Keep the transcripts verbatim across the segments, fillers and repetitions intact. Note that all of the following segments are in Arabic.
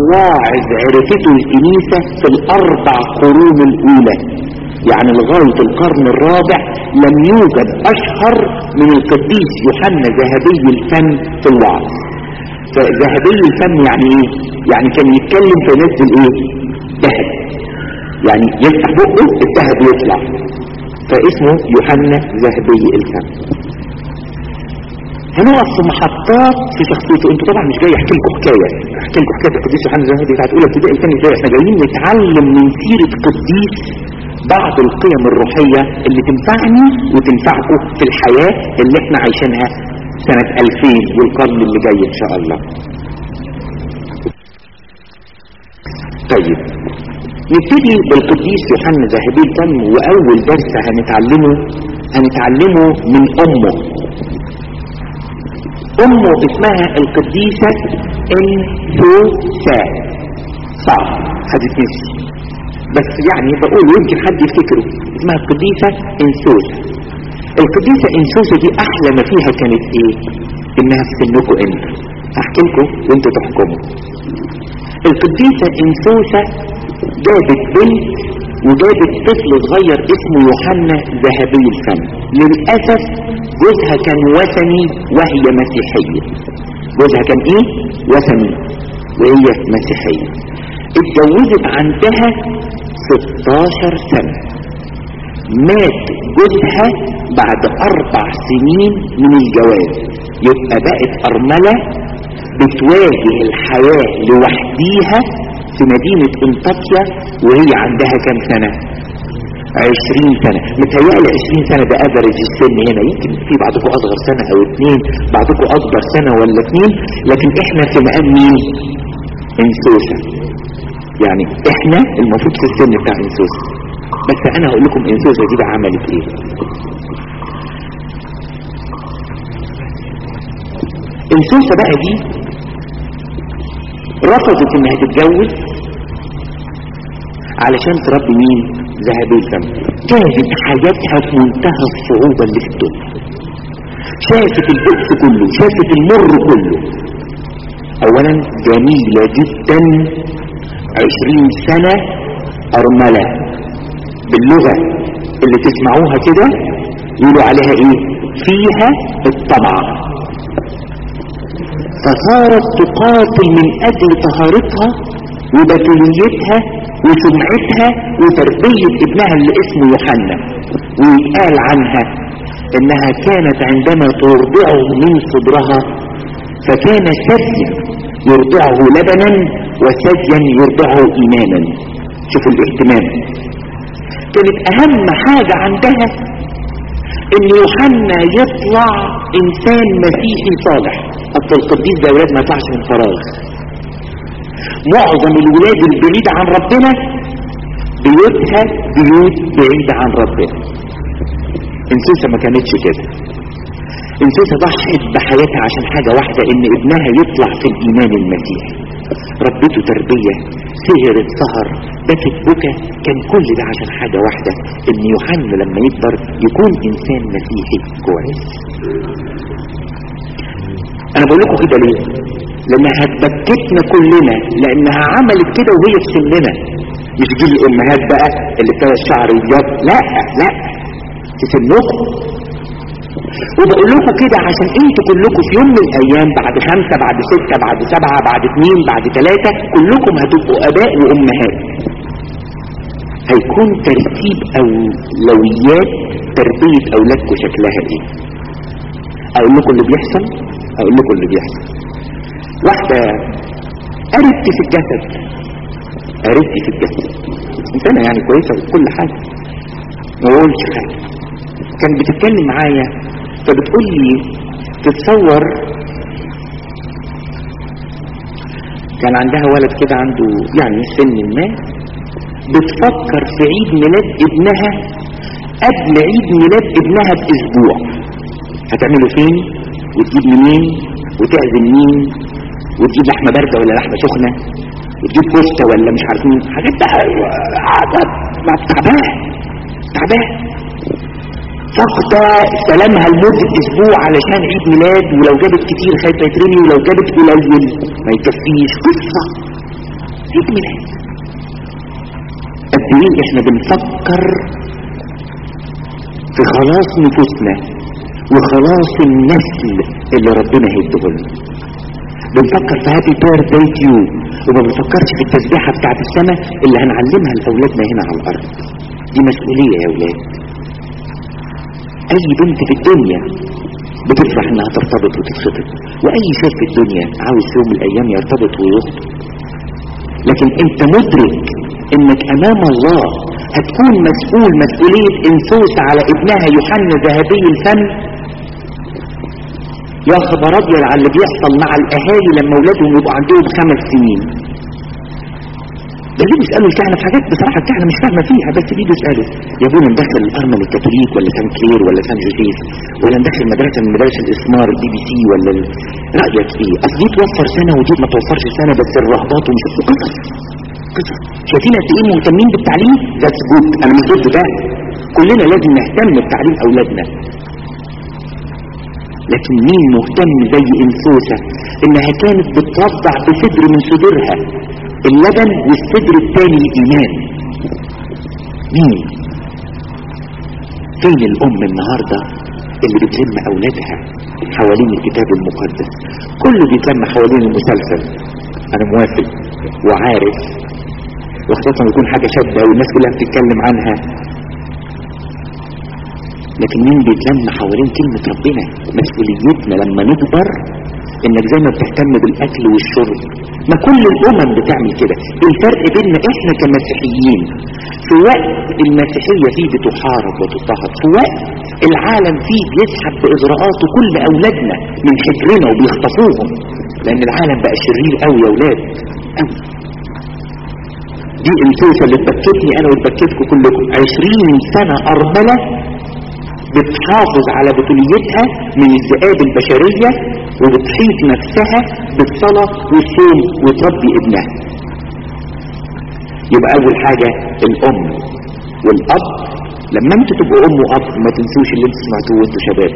واعظ عرفته الكنيسة في الاربع قرون الاولى، يعني لغاية القرن الرابع لم يوجد اشهر من القديس يوحنا ذهبي الفم في الوعظ. فذهبي الفم يعني ايه؟ يعني كان يتكلم فينزل ايه؟ ذهب، يعني يفتح بقه الذهب يطلع، فاسمه يوحنا ذهبي الفم. هنقف في محطات في شخصيته. انتوا طبعا مش جاي احكي لكم حكايه احكي لكم حكايه القديس يوحنا ذهبي بتاعت اولى ابتدائي ثاني ازاي. احنا جايين نتعلم من سيره قديس بعض القيم الروحيه اللي تنفعني وتنفعكم في الحياه اللي احنا عايشينها سنه ألفين والقرن اللي جاي ان شاء الله. طيب نبتدي بالقديس يوحنا ذهبي الفم، واول درس هنتعلمه هنتعلمه من امه. امه اسمها القديسة انسوسة. صعب هتتنسي بس يعني بقول يمكن حد يفتكره. اسمها القديسة انسوسة. القديسة انسوسة دي احلى ما فيها كانت ايه؟ انها في سنكم انتوا. هحكي لكم وانتوا تحكموا. القديسة انسوسة جابت بنت وجابت طفل صغير اسمه يوحنا ذهبي الفم. للأسف جوزها كان وثني وهي مسيحية. جوزها كان ايه؟ وثني وهي مسيحية. اتجوزت عندها ستاشر سنة. مات جوزها بعد اربع سنين من الجواز. يبقى بقت ارملة بتواجه الحياة لوحديها في مدينة انطاكيا وهي عندها كام سنة؟ عشرين سنة. متهيألي عشرين سنة ده افريج السن هنا. يمكن في بعضكم اصغر سنة او اتنين، بعضكم اكبر سنة ولا اتنين، لكن احنا في مقام مين؟ انسوسة. يعني احنا المفروض في السن بتاع انسوسة. بس انا هقول لكم انسوسة دي بقى عملت ايه. انسوسة بقى دي رفضت انها تتجوز علشان تربي مين؟ ذهبي الفم. كانت حياتها في منتهى الصعوبة اللي في الدنيا. شافت البؤس كله، شافت المر كله. اولا جميلة جدا، عشرين سنة ارملة، باللغة اللي تسمعوها كده يقولوا عليها ايه؟ فيها الطمع. فصارت تقاتل من اجل طهارتها وبتوليتها وسمعتها وتربية ابنها اللي اسمه يوحنا. ويقال عنها انها كانت عندما ترضعه من صدرها فكان ثديا يرضعه لبنا وثديا يرضعه ايمانا. شوفوا الاهتمام. كانت اهم حاجة عندها ان يوحنا يطلع انسان مسيحي صالح. اصل القديس ده ولاد ما يطلعش من فراغ. معظم الولاد البعيدة عن ربنا بيوتها بيوت بعيدة عن ربنا. انسوسة ما كانتش كده. انسوسة ضحت بحياتها عشان حاجة واحدة، ان ابنها يطلع في الايمان المسيحي. ربته تربية، سهرت سهر، بكت بكى، كان كل ده عشان حاجة واحدة، ان يوحنا لما يكبر يكون انسان مسيحي كويس. انا بقول لكم كده ليه؟ لانها هتبكتنا كلنا، لانها عملت كده وهي في سننا. مش دي الامهات بقى اللي ابتدى الشعر يبيض، لا لا، في سنكم. وبقول لكم كده عشان انتوا كلكم في يوم من الايام بعد خمسة بعد ستة بعد سبعة بعد اتنين بعد تلاتة كلكم هتبقوا اباء وامهات. هيكون ترتيب اولويات تربية اولادكم شكلها ايه. اقول لكم اللي بيحصل اقول لكم اللي بيحصل واحدة قربت في الجسد قربت في الجسد انسانة يعني كويسة وكل حاجة، ما بقولش حاجة. كان بتتكلم معايا فبتقول لي تتصور كان عندها ولد كده عنده يعني سن ما، بتفكر في عيد ميلاد ابنها قبل عيد ميلاد ابنها باسبوع. هتعمله فين وتجيب منين وتعزم مين وتجيب لحمه بارده ولا لحمه سخنه وتجيب كفته ولا مش عارف مين، حاجات عادات تعبان تعبان. فاقدة سلامها لمدة اسبوع علشان عيد ميلاد، ولو جابت كتير خايفة يترمي، ولو جابت قليل ما يكفيش. قصة عيد ميلاد. قد ايه احنا بنفكر في خلاص نفوسنا وخلاص النسل اللي ربنا هيديهولنا. بنفكر في هابي بيرثداي تو يو وما بنفكرش في التسبيحه بتاعت السماء اللي هنعلمها لاولادنا هنا على الارض. دي مسؤوليه يا اولاد. اي بنت في الدنيا بتفرح انها ترتبط وتتخطب، واي شاب في الدنيا عاوز يوم من الايام يرتبط ويخطب. لكن انت مدرك انك امام الله هتكون مسؤول مسؤوليه انثوسه على ابنها يوحنا ذهبي الفم؟ يا خبر ابيض على اللي بيحصل مع الاهالي لما اولادهم يبقوا عندهم خمس سنين. ده اللي بيسالوا الكهنه في حاجات بصراحه الكهنه مش فاهمه فيها، بس بيجوا يسالوا يا ابونا ندخل الارمل الكاثوليك ولا سان كلير ولا سان جوزيف ولا ندخل مدرسه من مدارس الاسمار البي بي سي ولا ال... رايك ايه؟ اصل دي توفر سنه ودي ما توفرش سنه، بس الرهبات ومش قصص قصص. شايفين قد ايه مهتمين بالتعليم؟ ده سجود، انا مش ضد ده، كلنا لازم نهتم بتعليم اولادنا. لكن مين مهتم زي انثوسه انها كانت بترضع بصدر من صدرها اللبن والصدر الثاني الايمان؟ مين؟ فين الام النهارده اللي بتلم اولادها حوالين الكتاب المقدس؟ كله بيتلم حوالين المسلسل. انا موافق وعارف، وخصوصا يكون حاجه شاده والناس كلها بتتكلم عنها، لكن مين بيتلم حوالين كلمة ربنا؟ مسؤوليتنا لما نكبر انك زي ما بتهتم بالاكل والشرب، ما كل الامم بتعمل كده. الفرق بيننا احنا كمسيحيين في وقت المسيحية فيه بتحارب وتضطهد، في وقت العالم فيه بيسحب باغراءاته كل اولادنا من حجرنا وبيخطفوهم، لان العالم بقى شرير قوي يا اولاد قوي. دي انثوسه اللي تبكتني انا وتبكتكم كلكم، عشرين سنة ارملة بتحافظ على بطوليتها من الذئاب البشرية وبتحيط نفسها بالصلاة والصوم وتربي ابنها. يبقى اول حاجة الام والاب. لما انتوا تبقوا ام واب ما تنسوش اللي انتوا سمعتوه وانتوا شباب.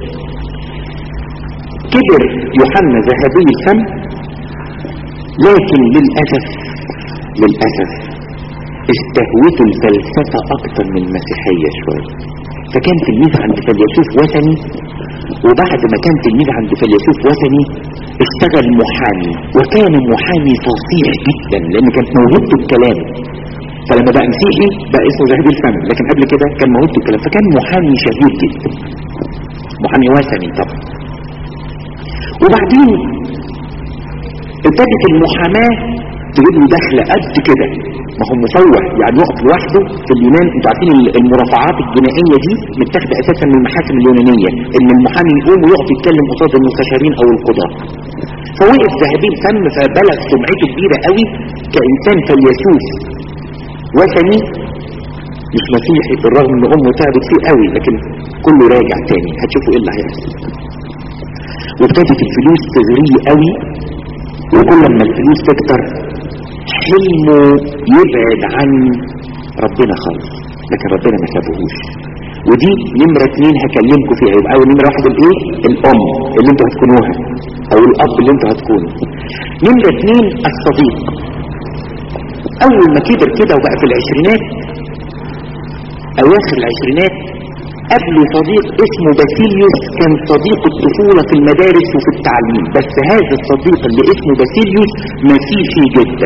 كبر يوحنا ذهبي الفم، لكن للأسف للأسف استهوته الفلسفة اكتر من المسيحية شوية، فكان تلميذ عند فيلسوف وثني، وبعد ما كان تلميذ عند فيلسوف وثني اشتغل محامي، وكان محامي فصيح جدا لان كانت موهبته الكلام. فلما بقى مسيحي بقى اسمه ذهبي الفم، لكن قبل كده كان موهبته الكلام، فكان محامي شهير جدا، محامي وثني طبعا. وبعدين ابتدت المحاماه تجيب له دخله قد كده، ما هو مفوح يعني يقف لوحده في اليونان. انتوا عارفين المرافعات الجنائيه دي متاخده اساسا من المحاكم اليونانيه، ان المحامي يقوم ويقف يتكلم قصاد المستشارين او القضاه. فوقف ذهبي الفم فبلغ سمعته كبيره قوي كانسان فيلسوف وثني مش مسيحي، بالرغم ان امه تعبت فيه قوي، لكن كله راجع تاني. هتشوفوا ايه اللي هيحصل. وابتدت الفلوس تغريه قوي، وكل ما الفلوس تكتر حلمه يبعد عن ربنا خالص، لكن ربنا ما سابهوش. ودي نمرة اتنين هكلمكم فيها. يبقى اول نمرة واحد الايه؟ الام اللي انتوا هتكونوها، او الاب اللي انتوا هتكونوا. نمرة اتنين الصديق. اول ما كبر كده وبقى في العشرينات اواخر العشرينات قبله صديق اسمه باسيليوس، كان صديق الطفولة في المدارس وفي التعليم، بس هذا الصديق اللي اسمه باسيليوس مسيحي جدا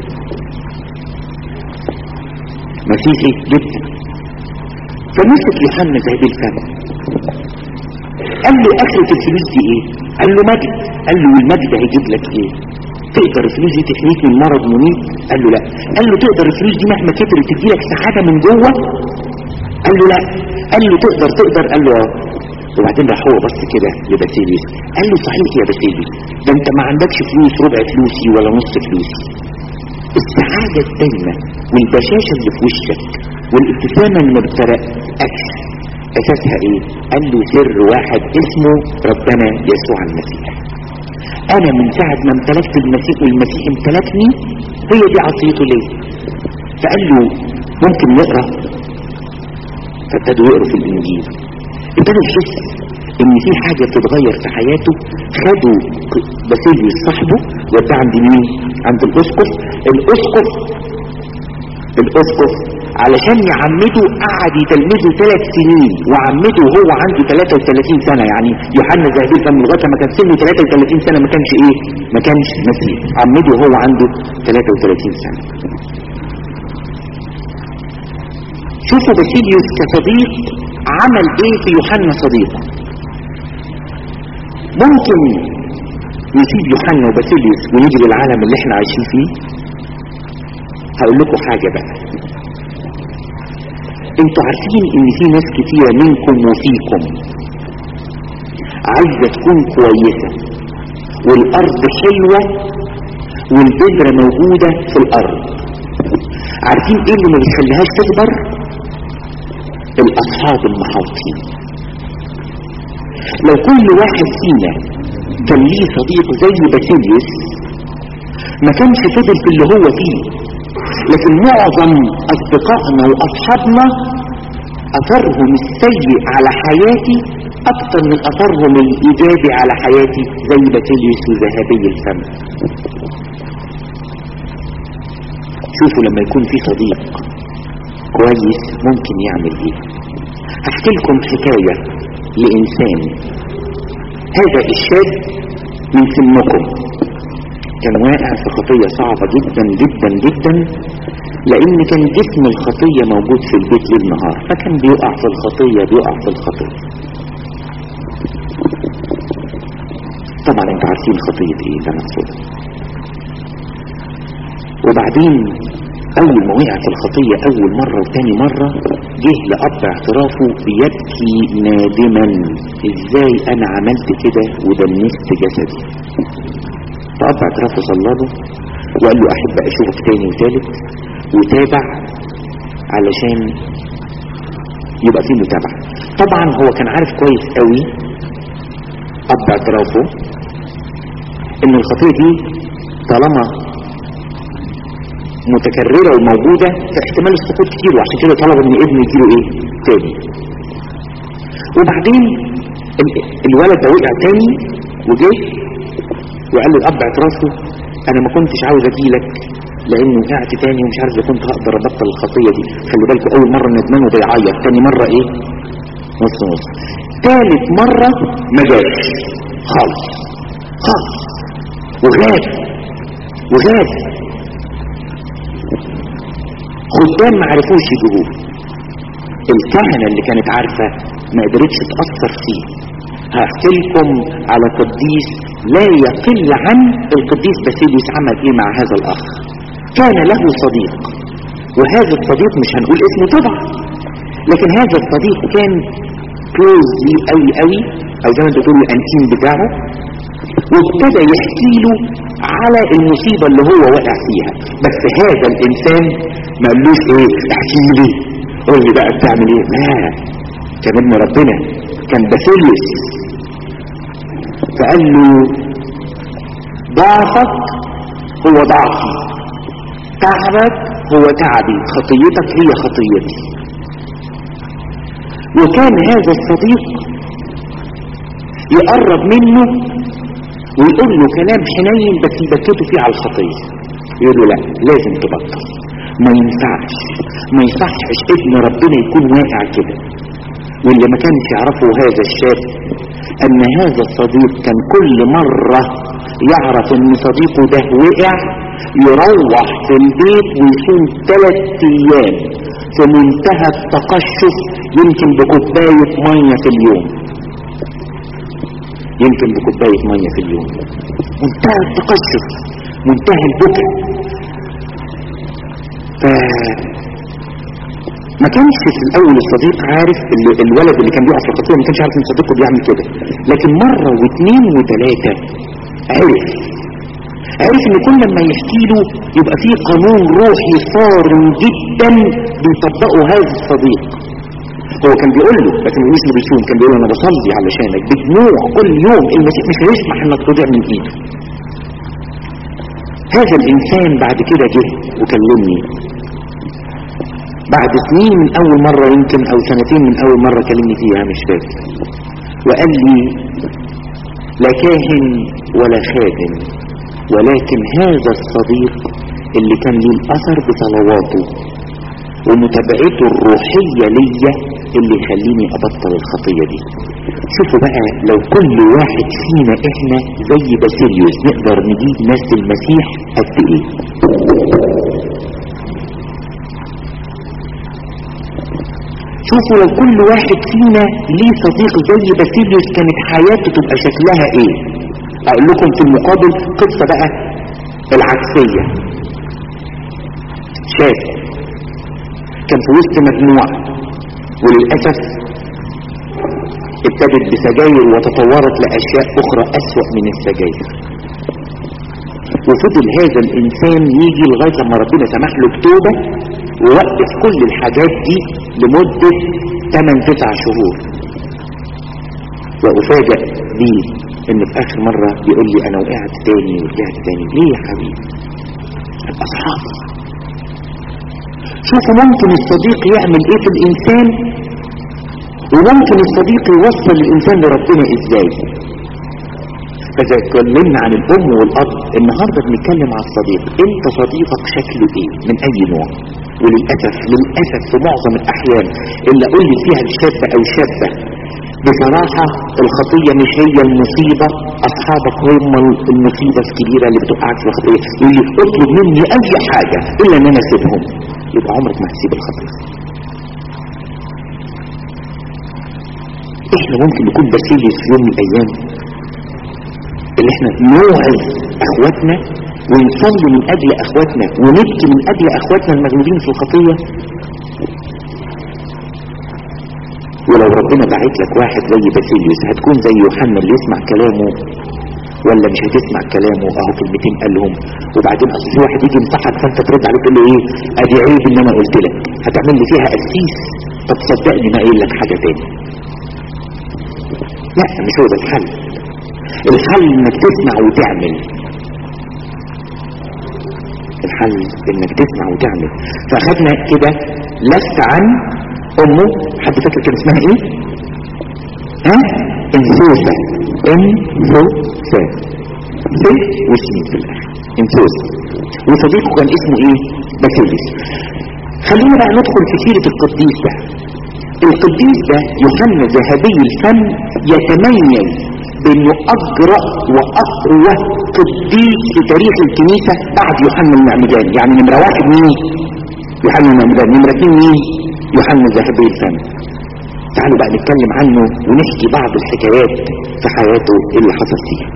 مسيحي جدا. فمسك يوحنا ذهبي الفم قال له اخرة الفلوس دي ايه؟ قال له مجد. قال له والمجد هيجيب لك ايه؟ تقدر الفلوس دي تحميك من مرض مميت؟ قال له لا. قال له تقدر الفلوس دي مهما كترت تدي لك سعادة من جوه؟ قال له لا. قال له تقدر تقدر قال له اه. وبعدين راح هو بص كده لباسيليوس قال له صحيح يا باسيليوس، ده انت ما عندكش فلوس ربع فلوسي ولا نص فلوسي. السعادة الدايمة والبشاشة اللي في وشك والابتسامة اللي ما بتفرقكش اساسها ايه؟ قال له سر واحد اسمه ربنا يسوع المسيح. انا من ساعة ما امتلكت المسيح والمسيح امتلكني، هي دي عطيته ليه. فقال له ممكن نقرأ؟ فابتدوا يقروا في الانجيل، ابتدوا يحس ان في حاجة تتغير في حياته. خدوا باسيليوس صاحبه وداه عند مين؟ عند الاسقف. الاسقف الاسقف علشان يعمده قعد يتلمذه ثلاث سنين، وعمده هو عنده ثلاثة وثلاثين سنة. يعني يوحنا ذهبي الفم لغايه ما كان سنه ثلاثة وثلاثين سنة ما كانش ايه ما كانش مسيح، عمده هو عنده ثلاثة وثلاثين سنة. شوفوا باسيليوس كصديق عمل ايه في يوحنا صديقه. ممكن نسيب يوحنا وباسيليوس ونيجي للعالم اللي احنا عايشين فيه؟ هقول لكم حاجة بقى. انتوا عارفين ان في ناس كتيرة منكم وفيكم عايزة تكون كويسة، والارض حلوة والبذرة موجودة في الارض. عارفين ايه اللي ما بيخليهاش تكبر؟ الاصحاب المحاوطين. لو كل واحد فينا كان ليه صديق زي باسيليوس ما كانش فضل في اللي هو فيه. لكن معظم اصدقائنا واصحابنا اثرهم السيء على حياتي اكتر من اثرهم الايجابي على حياتي، زي باسيليوس وذهبي الفم. شوفوا لما يكون في صديق كويس ممكن يعمل ايه. هحكي لكم حكاية لانسان. هذا الشاب من سنكم كان واقع في خطية صعبة جدا جدا جدا، لان كان جسم الخطية موجود في البيت ليل نهار، فكان بيقع في الخطية بيقع في الخطية. طبعا انت عارفين خطية ايه ده مقصود. وبعدين اول ما وقع في الخطية اول مرة وتاني مرة جه لأب اعترافه بيبكي نادما، ازاي انا عملت كده ودنست جسدي. فأب اعترافه صلاله وقال له احب اشوفك تاني وثالث، وتابع علشان يبقى فيه متابعة. طبعا هو كان عارف كويس قوي اب اعترافه ان الخطية دي طالما متكررة وموجودة فاحتمال السقوط كتير، وعشان كده طلب ان ابنه يجيله ايه تاني. وبعدين الولد ده وقع تاني وجه وقال له الاب اعترافه انا ما كنتش عاوز اجيلك لانه وقعت تاني ومش عارف اذا كنت هقدر ابطل الخطية دي. خلي بالكم اول مرة ندمان وبيعيط، تاني مرة ايه نص نص، تالت مرة ما جاش خالص خالص وغاب وغاب. خدام ما عرفوش يجيبوه. الكهنة اللي كانت عارفة ما قدرتش تأثر فيه. هحكي لكم على قديس لا يقل عن القديس باسيليوس عمل ايه مع هذا الاخ. كان له صديق، وهذا الصديق مش هنقول اسمه طبعا، لكن هذا الصديق كان كلوز ليه قوي قوي، او زي ما انتوا تقولوا الانتيم بتاعه، وابتدى يحكي له على المصيبة اللي هو وقع فيها. بس هذا الانسان ما قالوش ايه احكي لي قول لي بقى بتعمل ايه، لا كان ابن ربنا، كان باسيليوس. فقال له ضعفك هو ضعفي، تعبك هو تعبي، خطيتك هي خطيتي. وكان هذا الصديق يقرب منه ويقول له كلام حنين بس يبكته فيه على الخطية. يقول له لا لازم تبطل، ما ينفعش ما يصحش ابن ربنا يكون واقع كده. واللي ما كانش يعرفه هذا الشاب ان هذا الصديق كان كل مرة يعرف ان صديقه ده وقع يروح في البيت ويصوم ثلاث ايام في منتهى التقشف، يمكن بكوباية مية في اليوم، يمكن بكوباية مية في اليوم، منتهى التقشف منتهى البكاء. ف ما كانش في الاول الصديق عارف، الولد اللي كان بيقع في الخطية ما كانش عارف ان صديقه بيعمل كده، لكن مرة واثنين وثلاثة عرف عرف ان كل لما يحكي له يبقى فيه قانون روحي صارم جدا بيطبقه هذا الصديق. هو كان بيقول له لكن مش اللي بيصوم، كان بيقول له انا بصلي علشانك بدموع كل يوم، المسيح مش هيسمح انك تضيع من ايده. هذا الانسان بعد كده جه وكلمني بعد سنين من اول مرة يمكن او سنتين من اول مرة كلمني فيها مش فاكر، وقال لي لا كاهن ولا خادم ولكن هذا الصديق اللي كان ليه الاثر بصلواته ومتابعته الروحية ليا اللي يخليني ابطل الخطية دي. شوفوا بقى لو كل واحد فينا احنا زي باسيليوس نقدر نجيب ناس المسيح قد ايه. شوفوا لو كل واحد فينا ليه صديق زي باسيليوس كانت حياته تبقى شكلها ايه. اقول لكم في المقابل قصة بقى العكسية. شاب كان في وسط مجموعة وللأسف ابتدت بسجاير وتطورت لأشياء أخرى أسوأ من السجاير، وفضل هذا الإنسان يجي لغاية لما ربنا سمح له بتوبة ووقف كل الحاجات دي لمدة ثمانية تسعة شهور. وأفاجأ بيه إن في آخر مرة بيقول لي أنا وقعت تاني ورجعت تاني. ليه يا حبيبي؟ الأصحاب. شوفوا ممكن الصديق يعمل ايه في الانسان، وممكن الصديق يوصل الانسان لربنا ازاي. فاذا اتكلمنا عن الام والاب النهارده بنتكلم عن الصديق. انت صديقك شكله ايه؟ من اي نوع؟ وللاسف للاسف في معظم الاحيان اللي اقول لي فيها الشاب او شابه بصراحه الخطيه مش هي المصيبه، اصحابك هم المصيبه الكبيره اللي بتوقعك في الخطيه. يقول لي اطلب مني اي حاجه الا ان انا اسيبهم، يبقى عمرك ما هتسيب الخطيه. احنا ممكن نكون باسيليوس في يوم من الايام اللي احنا نوعظ اخواتنا ونصلي من اجل اخواتنا ونبكي من اجل اخواتنا المغلوبين في الخطيه. ولو ربنا بعت لك واحد زي باسيليوس هتكون زي يوحنا اللي يسمع كلامه ولا مش هتسمع كلامه؟ اهو كلمتين قالهم وبعدين اصل في واحد يجي ينصحك فانت ترد عليه تقول له ايه؟ ادي عيب اللي انا قلت لك، هتعمل لي فيها قسيس؟ طب صدقني ما قايل لك حاجه تاني. لا مش هو ده الحل. الحل انك تسمع وتعمل. الحل انك تسمع وتعمل. فاخدنا كده لست عن امه. حد فاكر كان اسمها ايه؟ ها؟ انسوسة. انسوسة سيف وسمين في الاخر انسوسة. وصديقه كان اسمه ايه؟ باسيليوس. خلينا بقى ندخل في سيرة القديس ده. القديس ده يوحنا ذهبي الفم يتميز بانه اجرأ واقوى قديس في تاريخ الكنيسة بعد يوحنا المعمدان. يعني نمرة واحد مين؟ يوحنا المعمدان. نمرة اثنين مين؟ يوحنا ذهبي الفم. تعالوا بقى نتكلم عنه ونحكي بعض الحكايات في حياته اللي حصل فيها.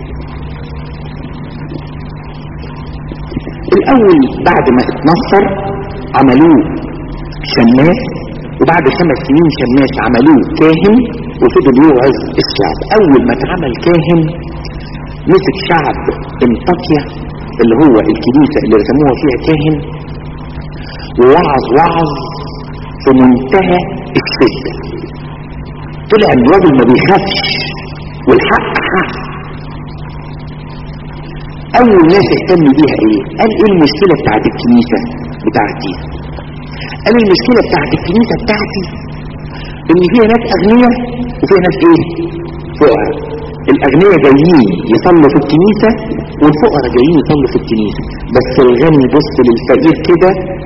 الاول بعد ما اتنصر عملوه شماس، وبعد خمس سنين شماس عملوه كاهن وفضل يوعظ الشعب. اول ما اتعمل كاهن مسك شعب انطاكيا اللي هو الكنيسة اللي رسموها فيها كاهن ووعظ وعظ في منتهى الشدة. طلع الراجل ما بيخافش والحق حق. اول ناس اهتم بيها ايه؟ قال ايه المشكلة بتاعت الكنيسة بتاعتي؟ قال المشكلة بتاعت الكنيسة بتاعتي ان فيها ناس اغنياء وفيها ناس ايه؟ فقراء. الاغنياء جايين يصلوا في الكنيسة والفقراء جايين يصلوا في الكنيسة، بس الغني يبص للفقير كده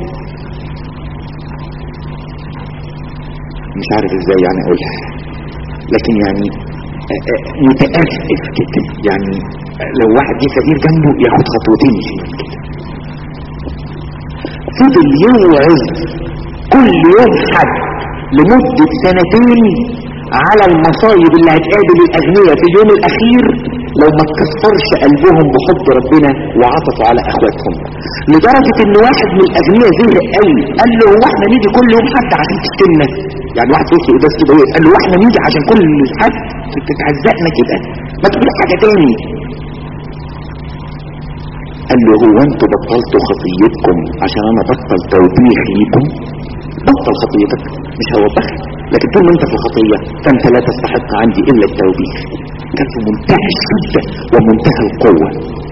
مش عارف ازاي يعني اقولها، لكن يعني متأسف كده. يعني لو واحد جه فقير جنبه ياخد خطوتين يشيل كده. فضل يوعظ كل يوم حد لمدة سنتين على المصايب اللي هتقابل الاغنياء في اليوم الاخير لو ما تكسرش قلبهم بحب ربنا وعطفوا على اخواتهم. لدرجة ان واحد من الاغنياء زهق قوي قال له هو احنا نيجي كل يوم حد عشان تشتمنا؟ يعني واحد فوق بس كده قال له احنا نيجي عشان كل حد تتعزقنا كده؟ ما تقول حاجة تاني. قال له هو انتوا بطلتوا خطيتكم عشان انا بطل توبيخ ليكم؟ بطل خطيتك مش هوبخك، لكن طول ما انت في الخطية فانت لا تستحق عندي الا التوبيخ. كان في منتهى الشدة ومنتهى القوة.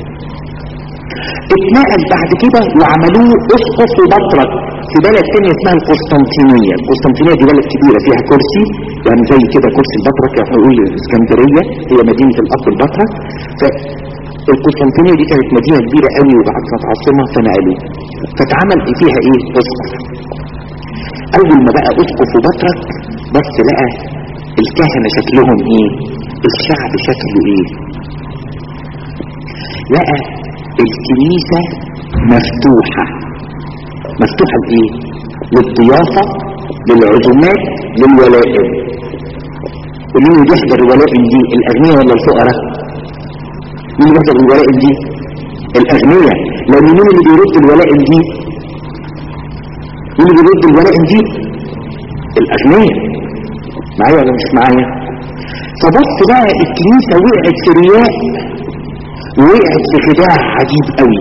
اتنقل بعد كده وعملوه اسقف وبطرك في بلد تانية اسمها القسطنطينية. القسطنطينية دي بلد كبيرة فيها كرسي، يعني زي كده كرسي البطرك، يعني نقول اسكندرية هي مدينة الاب البطرك. ف القسطنطينية دي كانت مدينة كبيرة قوي وبعد كانت عاصمة فنقلوه، فتعمل فيها ايه؟ اسقف. اول ما بقى اسقف وبطرك بس لقى الكهنة شكلهم ايه، الشعب شكله ايه، لقى الكنيسة مفتوحة. مفتوحة لايه؟ للضيافة، للعزومات، للولائم. ومين اللي بيحضر الولائم دي؟ الاغنياء ولا الفقراء؟ مين اللي بيحضر الولائم دي؟ الاغنياء. لان مين اللي بيرد الولائم دي؟ مين اللي بيرد الولائم دي؟ الاغنياء. معايا ولا مش معايا؟ فبص بقى الكنيسة وقعت في رياء، وقعت في خداع عجيب قوي،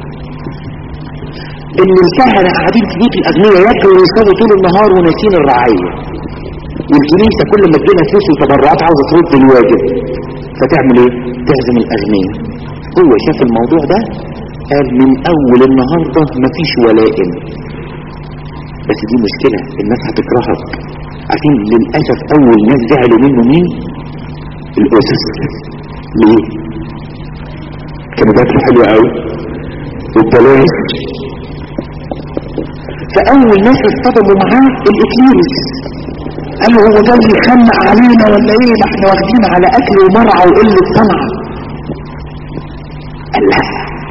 ان الكهنة قاعدين في بيوت الاغنياء ياكلوا ويشربوا طول النهار وناسين الرعاية، والكنيسة كل ما تجيلها فلوس وتبرعات عاوزة ترد الواجب، فتعمل ايه؟ تعزم الاغنياء. هو شاف الموضوع ده قال من اول النهاردة مفيش ولائم. بس دي مشكلة، الناس هتكرهك. عارفين للأسف اول ناس زعلوا منه مين؟ الاسس. ليه؟ كانوا بياكلوا حلو قوي وببلاش، فاول ناس اصطدموا معاه الاكليروس. قالوا هو جاي يخنق علينا ولا ايه؟ ما احنا واخدين على اكل ومرعى وقله صنعه. قال لا،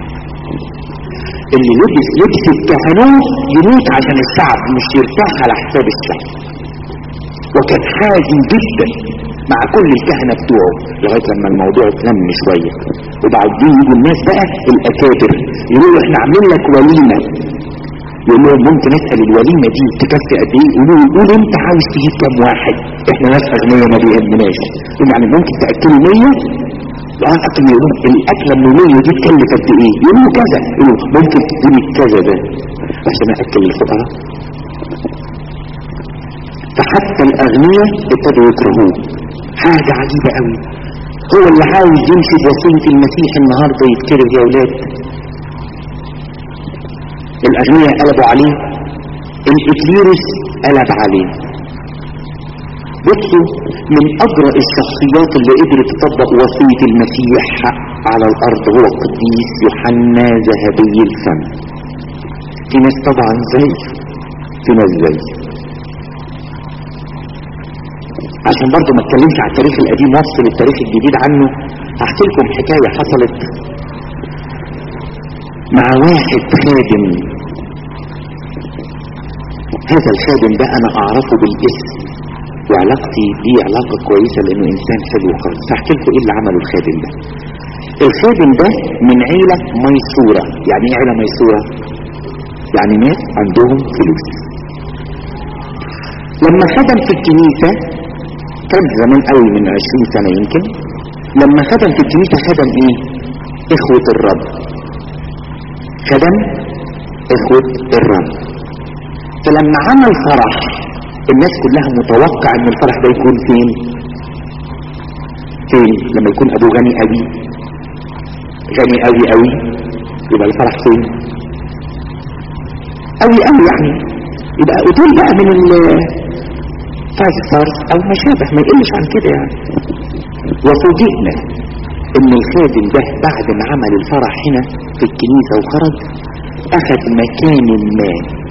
اللي لبس لبس الكهنوت يموت عشان الشعب، مش يرتاح على حساب الشعب. وكان حازم جدا مع كل الكهنة بتوعه لغاية لما الموضوع اتلم شوية. وبعدين يجوا الناس بقى الأكابر يقولوا احنا عاملين لك وليمة. يقول لهم ممكن اسأل الوليمة دي تكفي قد ايه؟ يقولوا قول انت عاوز تجيب كام واحد؟ احنا ناس اغنياء ما بيهمناش. يعني ممكن تأكلوا مية؟ لا اكل يقولون الاكلة النومية دي تكلف قد ايه؟ يقولوا كذا. يقولوا ممكن تديني كذا ده عشان اكل الفقراء. فحتى الاغنياء ابتدوا يكرهوه. حاجة عجيبة قوي. هو اللي عاوز يمشي بوصية المسيح النهاردة يتكره يا اولاد. الاغنياء قلبوا عليه، الاكليروس قلب عليه. بصوا، من اجرأ الشخصيات اللي قدرت تطبق وصية المسيح على الارض هو القديس يوحنا ذهبي الفم. في ناس طبعا زي في ناس زي عشان برضو ما اتكلمش على التاريخ القديم وصل التاريخ الجديد عنه. هحكي لكم حكاية حصلت مع واحد خادم. هذا الخادم ده انا اعرفه بالاسم وعلاقتي بيه علاقة كويسة لانه انسان حلو خالص. هحكي لكم ايه اللي عمله الخادم ده. الخادم ده من عيلة ميسورة. يعني ايه عيلة ميسورة؟ يعني ناس عندهم فلوس. لما خدم في الكنيسة كان زمان قوي من عشرين سنة يمكن. لما خدم في الكنيسة خدم ايه؟ اخوة الرب. خدم اخوة الرب. فلما عمل فرح الناس كلها متوقع ان الفرح ده يكون فين؟ فين؟ لما يكون ابوه غني قوي غني قوي قوي يبقى الفرح فين؟ قوي قوي يعني يبقى اوتيل بقى من ال فايف ستارز او ما شابه، ما يقلش عن كده يعني. وفوجئنا ان الخادم ده بعد ما عمل الفرح هنا في الكنيسة وخرج اخذ مكان ما.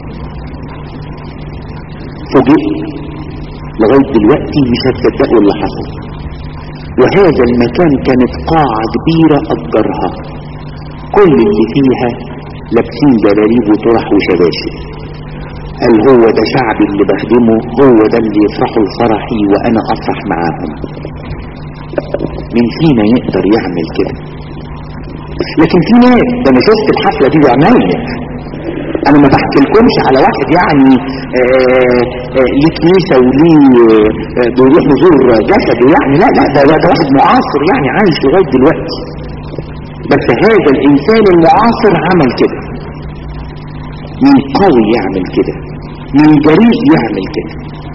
فوجئت لغاية دلوقتي مش هتصدقوا اللي حصل. وهذا المكان كانت قاعة كبيرة اجرها، كل اللي فيها لابسين جلاليب وطرح وشباشب. قال هو ده شعبي اللي بخدمه، هو ده اللي يفرحوا لفرحي وانا افرح معاهم. مين فينا يقدر يعمل كده؟ لكن في ناس، ده انا شفت الحفلة دي بعينيا. انا ما بحكي لكمش على واحد يعني ليه كنيسة وليه بيروح يزور جسده يعني، لا لا ده, ده واحد معاصر يعني عايش لغاية دلوقتي. بس هذا الانسان المعاصر عمل كده. مين قوي يعمل كده؟ مين جريء يعمل كده؟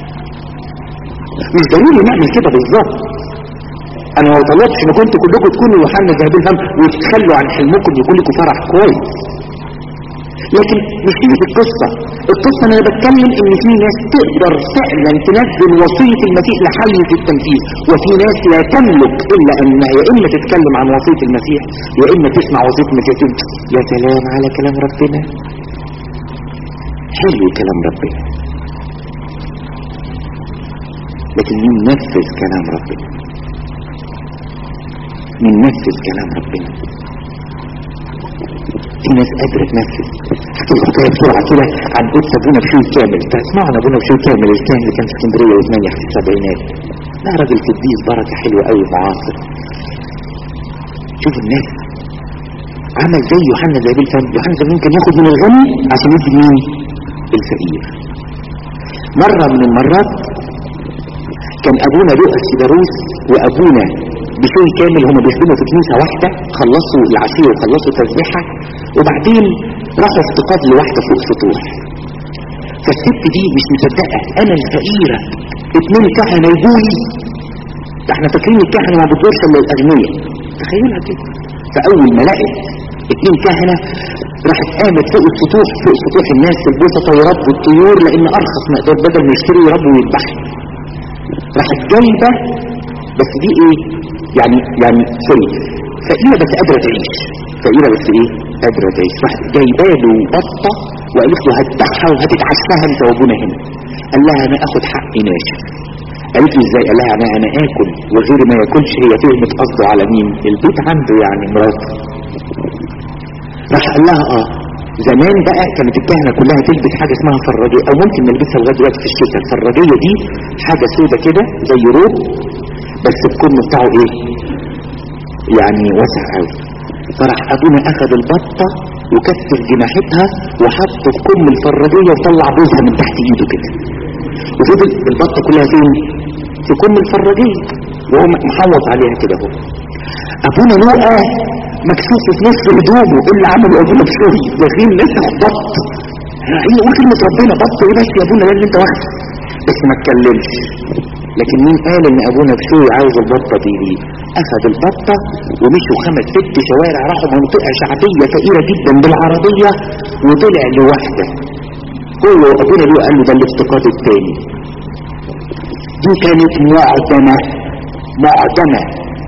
مش ضروري نعمل كده بالظبط. انا ما طلبتش ان كنتوا كلكم تكونوا يوحنا ذهبي الفم وتتخلوا عن حلمكم يكون لكم فرح كويس. لكن مش هي دي القصة. القصة انا بتكلم ان في ناس تقدر فعلا تنزل وصية المسيح لحيز التنفيذ، وفي ناس لا تملك الا انها يا اما تتكلم عن وصية المسيح يا اما تسمع وصية المسيح. يا سلام على كلام ربنا، حلو كلام ربنا، لكن مين نفذ كلام ربنا؟ مين نفذ كلام ربنا؟ في ناس قادرة تنفذ. حكي لكم حكاية بسرعة كده عن قدس ابونا بشوي كامل. تسمعوا عن ابونا بشوي كامل الكاهن اللي كان في اسكندرية وثمانية في السبعينات؟ ده راجل قديس بركة حلوة قوي معاصر. شوف الناس عمل زي يوحنا زي بالفم. يوحنا زي كان ياخد من الغني عشان يدي مين؟ الفقير. مرة من المرات كان ابونا لؤى سيداروس وابونا بشوي كامل هما بيخدموا في كنيسة واحدة، خلصوا العشية وخلصوا تسبيحة وبعدين راحوا افتقاد لواحدة فوق سطوح. فالست دي مش مصدقة، انا الفقيرة اتنين كهنة يجولي؟ ده احنا فاكرين الكهنة ما بتدورش الا الاغنياء، تخيلها كده. فاول ما لقت اتنين كهنة راحت قامت فوق السطوح، فوق سطوح الناس البسطة يربوا الطيور لان ارخص مقدار بدل ما يشتروا يربوا ويذبحوا. راحت جايبة، بس دي ايه يعني يعني سوري فقيرة بس قادرة تعيش، فقيرة بس ايه قادرة تعيش. راحت جايبه له بطة وقالت له هتذبحها وهتتعشاها انت وابونا هنا. قال لها انا اخد حقي ناشف. قالت له ازاي؟ قال لها انا انا اكل وغيري ما ياكلش. هي فهمت قصده على مين؟ البيت عنده يعني مراته. راح قال لها اه زمان بقى كانت الكهنة كلها تلبس حاجة اسمها فراجية، او ممكن نلبسها لغاية دلوقتي في الشتاء. الفراجية دي حاجة سودة كده زي روب بس الكم بتاعه ايه يعني واسع قوي. فراح ابونا اخذ البطة وكسر جناحتها وحطه في كم الفراجية وطلع بوزها من تحت ايده كده، وفضل البطة كلها فين؟ في كم الفراجية وهو محوط عليها كده. هو ابونا لؤى مكسوف في نص هدومه. ايه اللي عمله ابونا بشوي؟ داخلين ناس بط، يعني يقول كلمة ربنا بط ايه بس يا ابونا؟ لازم انت واخد بس ما اتكلمش. لكن مين قال ان ابونا بشوي عاوز البطة دي دي؟ اخذ البطة ومشوا خمس ست شوارع، راحوا منطقة شعبية فقيرة جدا بالعربية وطلع لوحده هو وابونا لؤى. قال له ده الافتقاد الثاني. دي كانت معدمة معدمة.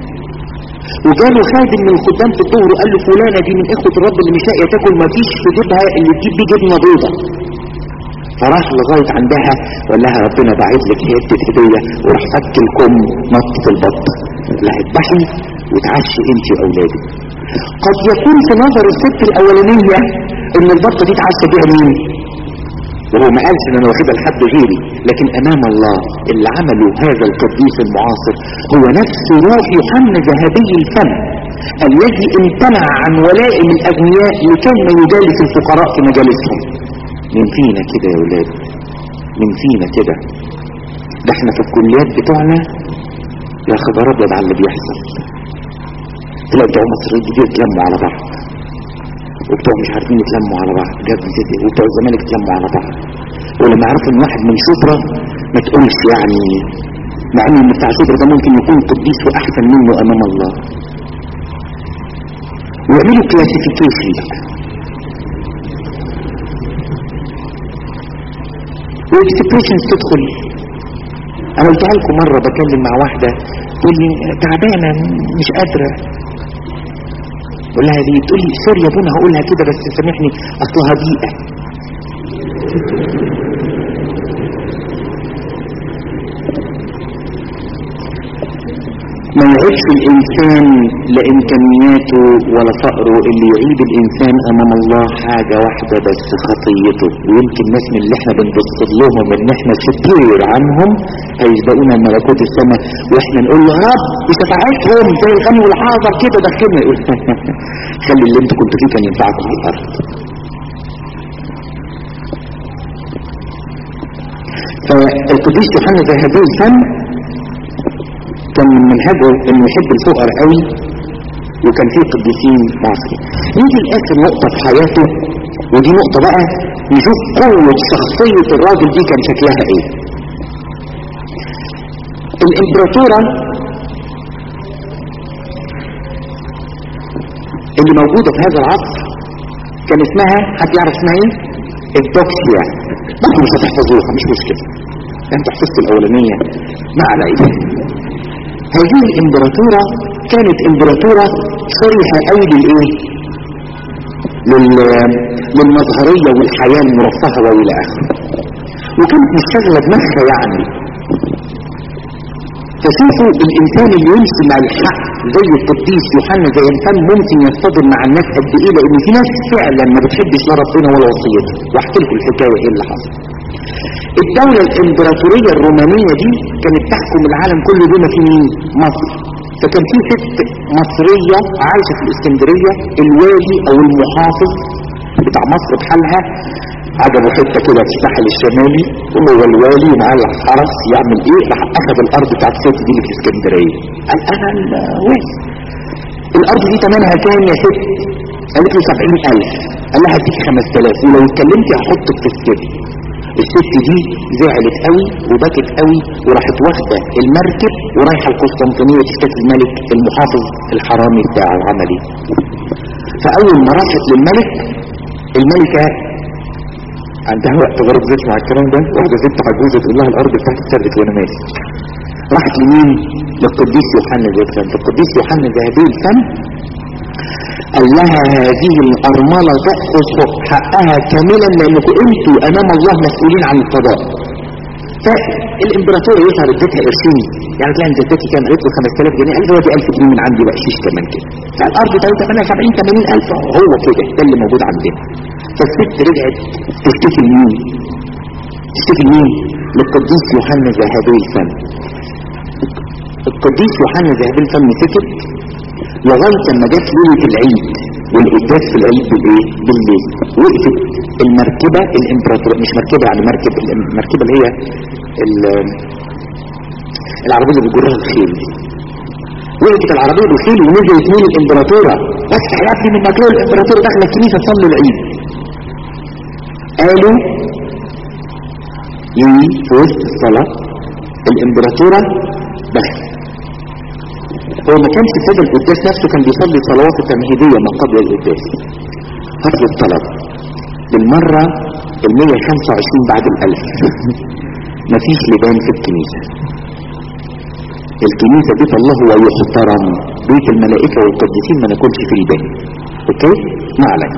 وجاله خادم من الخدام في الظهر وقال له فلانة دي من اخوة الرب اللي مش لاقيه تاكل، ما فيش في جيبها اللي تجيب بيه جبنة بيضة. فراح لغاية عندها وقال لها ربنا باعت لك حتة هدية، وراح فك الكم نطة البطة. لا اذبحي وتعشي انت واولادك. قد يكون في نظر الست الاولانية ان البطة دي تعشى بيها مين؟ وهو ما قالش ان انا واخدها لحد غيري، لكن امام الله اللي عمله هذا القديس المعاصر هو نفس روح يوحنا ذهبي الفم الذي امتنع عن ولائم الاغنياء لكي ما يجالس الفقراء في مجالسهم. من فينا كده يا ولاد؟ من فينا كده؟ ده احنا في الكليات بتوعنا يا خبر ابيض على اللي بيحصل. تلاقي بتوع مصر الجديد يتلموا على بعض، وبتوع مش عارفين يتلموا على بعض جاب سيتي، وبتوع الزمالك يتلموا على بعض. ولما عرفوا ان واحد من شبرا ما تقولش يعني، مع ان بتاع شبرا ده ممكن يكون قديس واحسن منه امام الله. ويعملوا كلاسيفيكيشن واكسبريشنز تدخل. انا قلتها لكم مره بكلم مع واحده تقول لي تعبانه مش قادره، اقول لها ليه؟ تقول لي سوري يا ابونا هقولها كده بس سامحني اصلها بيئه. ما يعيبش الانسان لامكانياته ولا فقره، اللي يعيب الانسان امام الله حاجه واحده بس، خطيته. ويمكن الناس من اللي احنا بنبص لهم ان احنا سبير عنهم هيسبقونا ملكوت السماء، واحنا نقول له يا رب بشفاعتهم زي الغني والحاضر كده دخلنا. يقول خلي اللي انتوا كنتوا فيه كان ينفعكم في الارض. فالقديس يوحنا ذهبي الفم كان من منهجه انه يحب الفقراء قوي، وكان فيه قديسين معاصرين. نيجي لاخر نقطه في حياته، ودي نقطه بقى نشوف قوه شخصيه الراجل دي كان شكلها ايه. الامبراطوره اللي موجوده في هذا العصر كان اسمها، حد يعرف اسمها ايه؟ الدوكسيا. ممكن مش هتحفظوها، مش مشكلة، انت حفظت الاولانية ما عليك. هذه الامبراطورة كانت امبراطورة صريحة قوي للايه؟ لل... للمظهرية والحياة المرفهة والى اخره، وكانت مشتغلة دماغها يعني. فشوفوا الانسان اللي يمشي مع الحق زي القديس يوحنا زي انسان ممكن يصطدم مع الناس قد ايه، لان في ناس فعلا ما بتحبش لا ربنا ولا وصيته. واحكي لكم الحكايه ايه اللي حصل. الدوله الامبراطوريه الرومانيه دي كانت تحكم العالم كله بما في مين؟ مصر. فكان في ست مصريه عايشه في الاسكندريه، الوالي او المحافظ بتاع مصر بحالها عجبه حته كده في الساحل الشمالي، وهو الوالي ومعاه الحرس يعمل ايه؟ راح اخذ الارض بتاعت الست دي اللي في اسكندريه. قال انا الوالي، الارض دي ثمنها كام يا ست؟ قالت له سبعين الف. قال لها هديك خمس تلاف ولو اتكلمتي هحطك في السجن. الست دي زعلت قوي وبكت قوي، وراحت واخده المركب ورايحه القسطنطينيه تشتكي الملك المحافظ الحرامي بتاعه عمل ايه. فاول ما راحت للملك، الملكه عندها وقت غرب تسمع الكلام ده، واحده ست عجوزه تقول لها الارض بتاعتي اتسرقت وانا ماشي. راحت لمين؟ للقديس يوحنا ذهبي الفم. القديس يوحنا ذهبي الفم قال لها هذه الارمله تاخذ حقها كاملا، لانكم انتوا امام الله مسؤولين عن القضاء. فالامبراطوره يظهر ادتها قرشين، يعني تلاقي انت اديتي كام؟ قالت له خمس تلاف جنيه. قال له دي الف جنيه من عندي بقشيش كمان كده. فالارض بتاعتها ثمنها سبعين ثمانين الف، هو كده ده اللي موجود عندنا. فالست رجعت تشتكي لمين؟ تشتكي لمين؟ للقديس يوحنا ذهبي الفم. القديس يوحنا ذهبي الفم سكت لغايه لما جت ليله العيد والقداس في العيد بالايه؟ بالليل. وقفت المركبه الامبراطوريه، مش مركبه يعني مركب، المركبه اللي هي العربيه اللي بيجرها الخيل دي. وقفت العربيه بالخيل ونزلت مين؟ الامبراطوره. بس يا ابني من مكان الامبراطوره داخله الكنيسه تصلي العيد. قالوا يجي في وسط الصلاه الامبراطوره دخلت. هو ما كانش سيد القداس نفسه، كان بيصلي صلوات التمهيديه ما قبل القداس. هذا الطلب بالمره المية خمسة وعشرين بعد الالف. مفيش لبان في الكنيسه. الكنيسه بيت الله ويحترم، بيت الملائكه والقديسين، ما ناكلش في لبان. اوكي؟ ما علينا.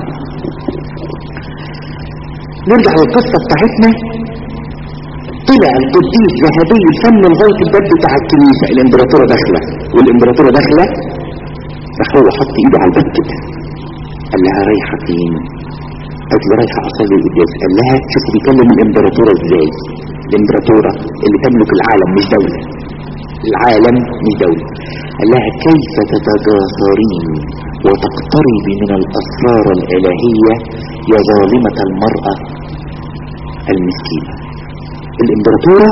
نرجع للقصه بتاعتنا. طلع القديس ذهبي الفم لغايه الباب بتاع الكنيسه، الامبراطوره داخله، والامبراطوره داخله راح هو حط ايده على الباب كده. قال لها رايحه فين؟ قالت له رايحه اصلي القداس. قال لها شوفوا بيكلم الامبراطوره ازاي. الامبراطوره اللي تملك العالم مش دوله، العالم مش دوله. قال لها كيف تتجاسرين وتقتربي من الاسرار الالهيه يا ظالمه المراه المسكينه. الامبراطورة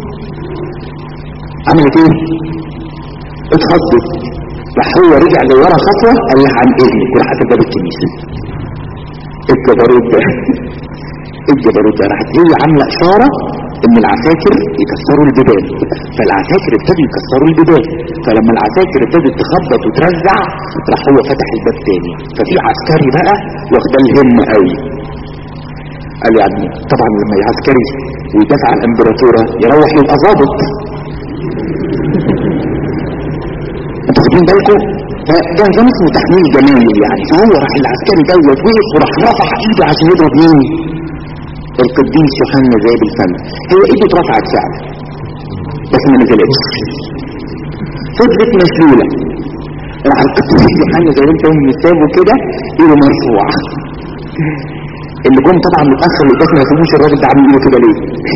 عملت ايه؟ اتخضت. راح هو رجع لورا خطوة قال لها عن اذنك، وراح قفل باب الكنيسة. الجبروت ده الجبروت ده راحت هي عاملة اشارة ان العساكر يكسروا البيبان. فالعساكر ابتدوا يكسروا البيبان، فلما العساكر ابتدت تخبط وترزع راح هو فتح الباب تاني. ففي عسكري بقى واخد الهم قوي. قال يعني طبعا لما العسكري ويدافع عن الامبراطورة يروح يبقى ضابط. انتوا واخدين بالكم؟ فده نظام اسمه تحميل جمايل يعني. فهو راح العسكري دوت وقف وراح رفع ايده عشان يضرب مين؟ القديس يوحنا ذهبي الفم. هو ايده اترفعت فعلا بس ما نزلتش، فضلت مشلوله. راح القديس يوحنا ذهبي الفم سابه كده ايده مرفوعه. اللي جم طبعا متاخر للقسم ما يفهموش الراجل ده عامل ايه كده ليه.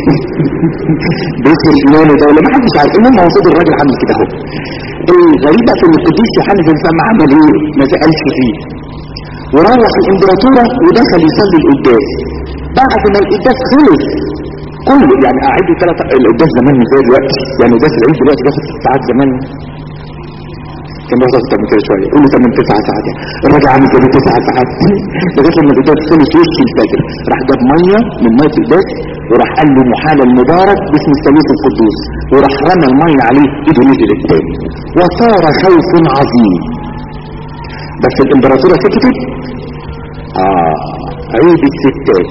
باسم الايمان ده ولا ما حدش عارف. المهم هو صوت الراجل عامل كده اهو. الغريبه في ان القديس يوحنا ذهبي الفم عمل ايه؟ ما سالش فيه، وروح الامبراطوره ودخل يصلي القداس. بعد ما القداس خلص كله يعني قعدوا ثلاث القداس زمان مش زي دلوقتي، يعني قداس العيد دلوقتي بياخد ست ساعات، زمان كان بياخد اكتر من كده شويه، قولوا ثمان تسع ساعات يعني. الراجل عامل كده تسع ساعات لغايه لما القداس خلص وش الفجر. راح جاب ميه من ميه القداس وراح قال له محال المبارك باسم الثالوث القدوس، وراح رمى الميه عليه ايده نزلت تاني وصار خوف عظيم. بس الامبراطوره سكتت اه عيب الستات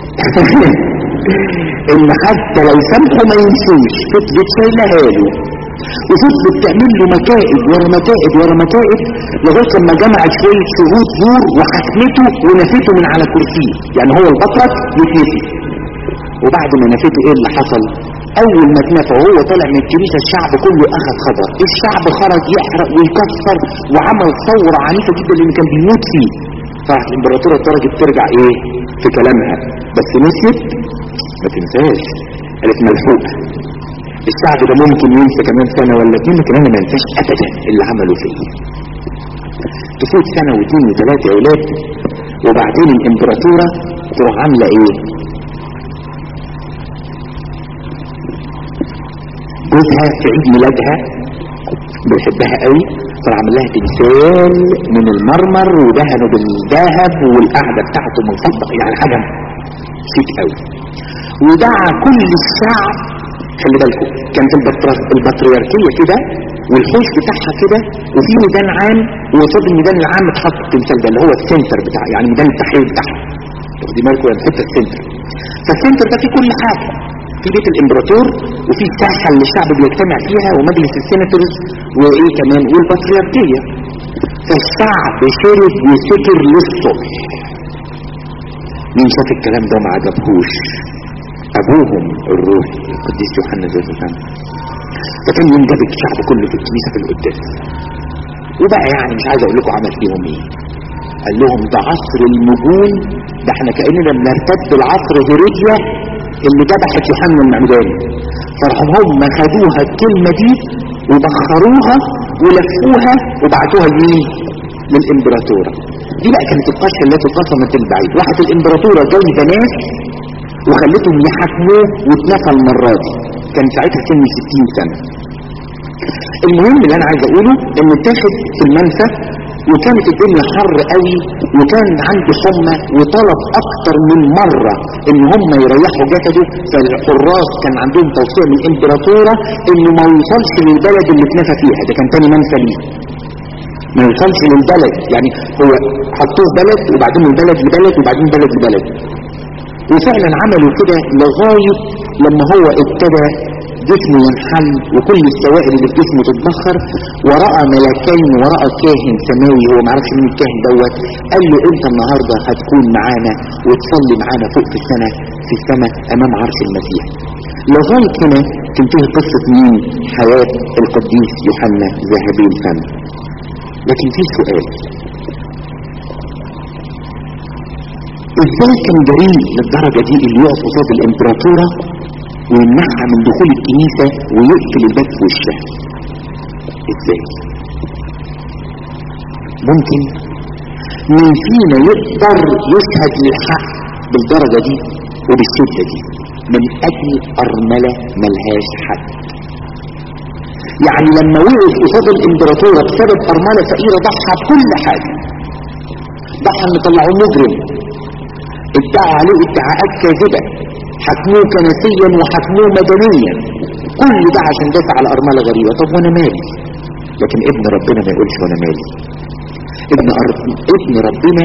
ان حتى لو سامحوا ما ينسوش، فضلت شايلها له وفضلت تعمل له مكائد ورا مكائد ورا مكائد لغايه لما جمعت شويه شهود زور وحكمته ونفته من على كرسيه. يعني هو البطرك يتنفي. وبعد ما نفته ايه اللي حصل؟ اول ما اتنفى وهو طالع من الكنيسه الشعب كله اخذ خبر، الشعب خرج يحرق ويكسر وعمل ثوره عنيفه جدا لان كان بيموت فيه. فراح الامبراطوره درجت ترجع ايه في كلامها، بس نسيت ما تنساش، قالت ملحوقه. الشعب ده ممكن ينسى كمان سنه ولا اتنين، لكن انا ما انساش ابدا اللي عمله فيه. تفوت سنه واثنين وثلاثه يا اولاد، وبعدين الامبراطوره تروح عامله ايه؟ جوزها في عيد ميلادها بيحبها قوي، فعمل لها تمثال من المرمر ودهنه بالذهب والقعده بتاعته من فضه، يعني حاجه شيك قوي. ودعا كل الشعب. خلي بالكم كانت البطريركيه كده والحوش بتاعها كده، وفي ميدان عام، وقصاد الميدان العام اتحط التمثال ده اللي هو السنتر بتاع، يعني ميدان التحرير بتاعها. واخدين بالكم يعني حته السنتر. فالسنتر ده فيه كل حاجه، في بيت الامبراطور وفي الساحه اللي الشعب بيجتمع فيها ومجلس السيناتورز وايه كمان والبطريركيه. فالشعب شرب وسكر للصبح. مين شاف الكلام ده ما عجبهوش؟ ابوهم الروحي القديس يوحنا ذات الفم. فكان ينجب الشعب كله في الكنيسه في القداس. وبقى يعني مش عايز اقول لكم عمل فيهم ايه. قال لهم ده عصر المجون، ده احنا كاننا بنرتد العصر هيروديا اللي ذبحت يوحنا المعمداني. فراحوا هم خدوها الكلمه دي وبخروها ولفوها وبعتوها لمين؟ للامبراطوره. دي بقى كانت القشه التي قسمت البعيد. راحت الامبراطوره جايبه ناس وخلتهم يحاكموه واتنفى المره دي. كان ساعتها سن ستين سنه. المهم اللي انا عايز اقوله انه اتاخد في المنفى وكانت الدنيا حر قوي وكان عنده حمى وطلب اكتر من مرة ان هم يريحوا جسده. فالحراس كان عندهم توصية من الامبراطورة انه ما يوصلش للبلد اللي اتنفى فيها. ده كان تاني منفى ليه، ما يوصلش للبلد. يعني هو حطوه بلد وبعدين من بلد لبلد وبعدين بلد لبلد. وفعلا عملوا كده لغاية لما هو ابتدى جسمه ينحل وكل السوائل اللي في جسمه تتبخر. ورأى ملكين ورأى كاهن سماوي، هو معرفش مين الكاهن دوت، قال له انت النهارده هتكون معانا وتصلي معانا فوق في السنة في السماء امام عرش المسيح. لغاية هنا تنتهي قصة مين؟ حياة القديس يوحنا ذهبي الفم. لكن في سؤال، ازاي كان جريء للدرجة دي اللي يقف قصاد الامبراطورة ويمنعها من دخول الكنيسة ويقفل الباب في وشها؟ ازاي؟ ممكن مين فينا يقدر يشهد للحق بالدرجة دي وبالشدة دي من اجل ارملة ملهاش حد؟ يعني لما وقف قصاد الامبراطورة بسبب ارملة فقيرة ضحى بكل حاجة. ضحى ان طلعوه مجرم، ادعوا عليه ادعاءات كاذبة، حكموه كنسيا وحكموه مدنيا، كل ده عشان دافع على ارملة غريبة. طب وانا مالي؟ لكن ابن ربنا ما يقولش وانا مالي. ابن أر... ابن ربنا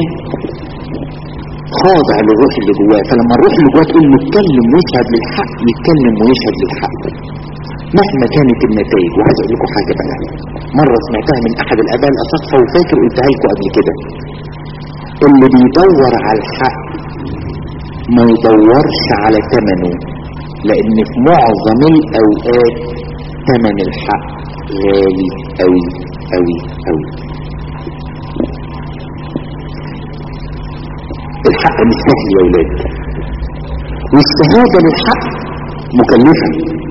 خاضع للروح اللي جواه. فلما الروح اللي جواه تقول له اتكلم ويشهد للحق يتكلم ويشهد للحق مهما كانت النتائج. وعايز اقول لكم حاجه بقى، مره سمعتها من احد الاباء الاصفة وفاكر قلتها لكم قبل كده، اللي بيدور على الحق ما يدورش على ثمنه، لان في معظم الاوقات ثمن الحق غالي قوي قوي قوي. الحق مش سهل يا ولاد، والشهاده للحق مكلفه.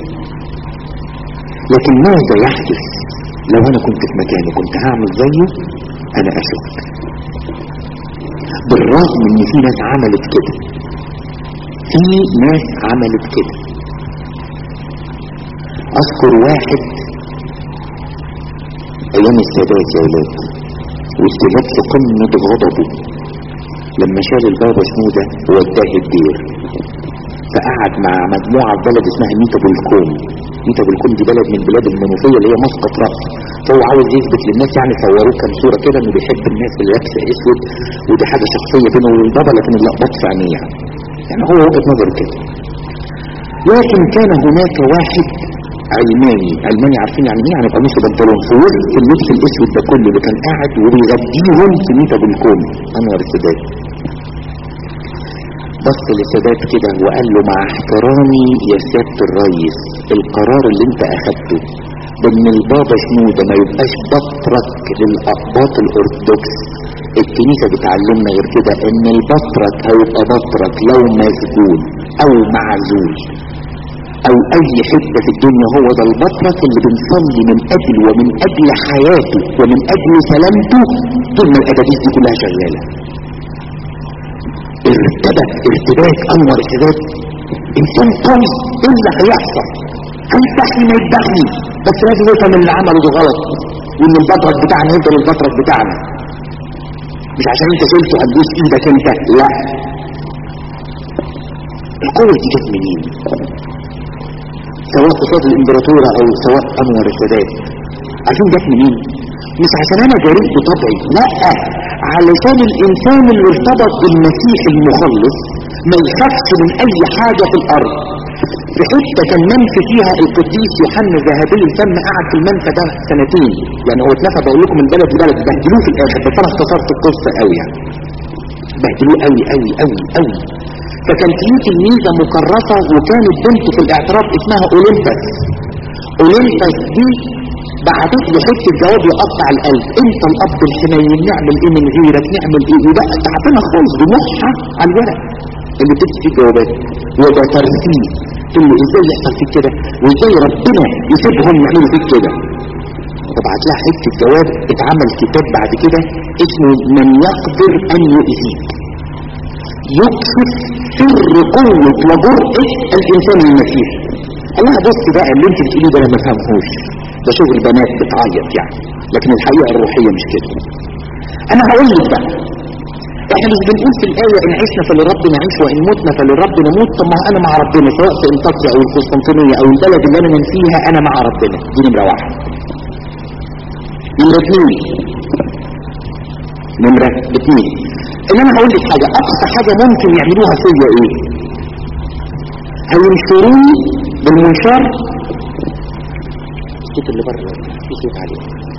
لكن ماذا يحدث لو انا كنت في مكانه؟ كنت هعمل زيه؟ انا اشك. بالرغم ان في ناس عملت كده، في ناس عملت كده. اذكر واحد ايام السادات يا ولاد، والسادات في قمة غضبه لما شال البابا شنودة ووداه الدير، فقعد مع مجموعة بلد اسمها ميتا بالكوم. ميتا بالكوم دي بلد من بلاد المنوفية اللي هي مسقط رأس، هو عاوز يثبت للناس، يعني صوروه كام صوره كده انه بيحب الناس اللي لابسه اسود ودي حاجه شخصيه بينه وبين بابا، لكن اللقبات في عينيه يعني. يعني هو وجهه نظر كده. لكن كان هناك واحد علماني، علماني عارفين يعني ايه؟ يعني قميص وبنطلون في وسط اللبس الاسود ده كله اللي كان قاعد وبيغديهم في ميتا بالكون، انور السادات. بص للسادات كده وقال له مع احترامي يا سيادة الرئيس، القرار اللي انت اخدته بان البابا شنودة ما يبقاش بطرك للاقباط الارثوذكس، الكنيسة بتعلمنا غير كده ان البطرك هيبقى بطرك لو مسجون او معزول او اي حتة في الدنيا، هو ده البطرك اللي بنصلي من اجل ومن اجل حياته ومن اجل سلامته طول ما الادابيس دي كلها شغالة. ارتبك ارتباك انور السادات، انسان قوي، ايه اللي هيحصل؟ هيذبحني ما يذبحني، بس لازم يفهم اللي عمله ده غلط، وان البطرك بتاعنا يفضل البطرك بتاعنا، مش عشان انت شلته هتدوس ايدك انت، لا. القوة دي جت منين؟ سواء قصاد الامبراطورة او سواء انور السادات، عشان جت منين؟ مش عشان انا جريء بطبعي، لا، علشان الانسان اللي ارتبط بالمسيح المخلص ما يخافش من اي حاجة في الارض. في حتة كان منفي فيها القديس يوحنا ذهبي الفم، قعد في المنفى ده سنتين، يعني هو اتنفى بقول لكم من بلد لبلد، بهدلوه في الاخر، بس انا اختصرت القصة قوي يعني، بهدلوه قوي قوي قوي قوي. فكان فيه تلميذة مكرسة وكانت بنت في الاعتراف اسمها اولمبس. اولمبس دي بعتت له حته جواب يقطع القلب، انت الاب الحنين، نعمل ايه من غيرك، نعمل ايه، وبقى تعبانه خالص بمصحى على الورق اللي بتكتب فيه الجوابات وده ترسيم. تقول له ازاي يحصل فيك كده، وازاي ربنا يسيبهم يعملوا فيك كده؟ فبعت لها حته جواب، اتعمل كتاب بعد كده اسمه من يقدر ان يؤذيك، يكشف سر قوه وجرأة الانسان المسيحي. قال لها بص بقى اللي انت بتقوليه ده انا ما فهمهوش، ده شغل بنات بتعيط يعني، لكن الحقيقة الروحية مش كده. انا هقول لك بقى، احنا مش بنقول في الآية ان عشنا فللرب نعيش وان متنا فللرب نموت؟ طب ما انا مع ربنا سواء في انطاكيا او القسطنطينية او البلد اللي انا من فيها، انا مع ربنا. دي نمرة واحد. نمرة اتنين نمرة اتنين ان انا هقول لك حاجة، اقصى حاجة ممكن يعملوها فيا ايه؟ هينشروني بالمنشار، الصوت اللي بره في صوت عليه،